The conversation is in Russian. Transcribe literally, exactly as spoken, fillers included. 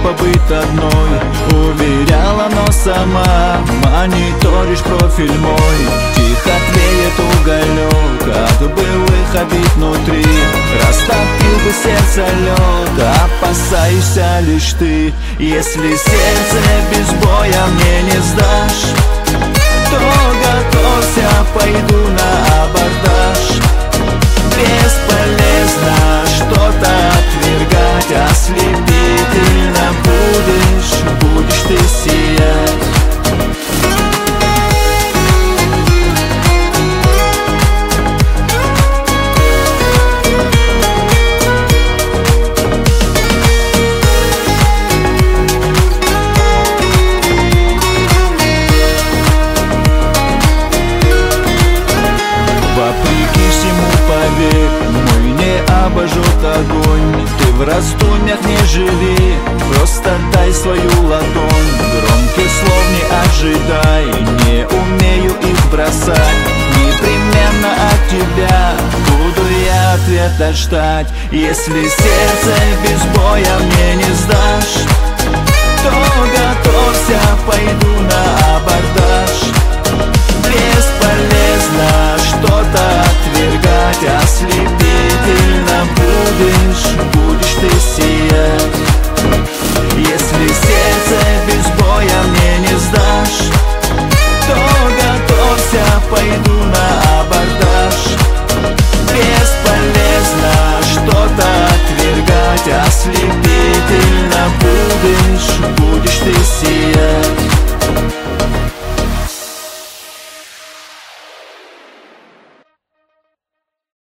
побыть одной. Уверяла, но сама мониторишь профиль мой. Тихо тлеет уголек от былых обид внутри. Растопил бы сердце лед, опасаешься лишь ты. Если сердце без боя мне не сдашь, то готовься, пойду на абордаж. Бесполезно что-то отвергать, ослепительно будешь, будешь ты сиять. Вопреки всему, поверь, мой не обожжет огонь. Ты в раздумьях не живи, просто дай свою ладонь. Громких слов не ожидай, не умею их бросать. Непременно от тебя буду я ответа ждать. Если сердце без боя мне не сдашь, то готовься, пойду на абордаж. Бесполезно что-то отвергать, ослепительно будешь, будешь ты сиять. Если сердце без боя мне не сдашь, то готовься, пойду на абордаж. Бесполезно что-то отвергать, ослепительно будешь,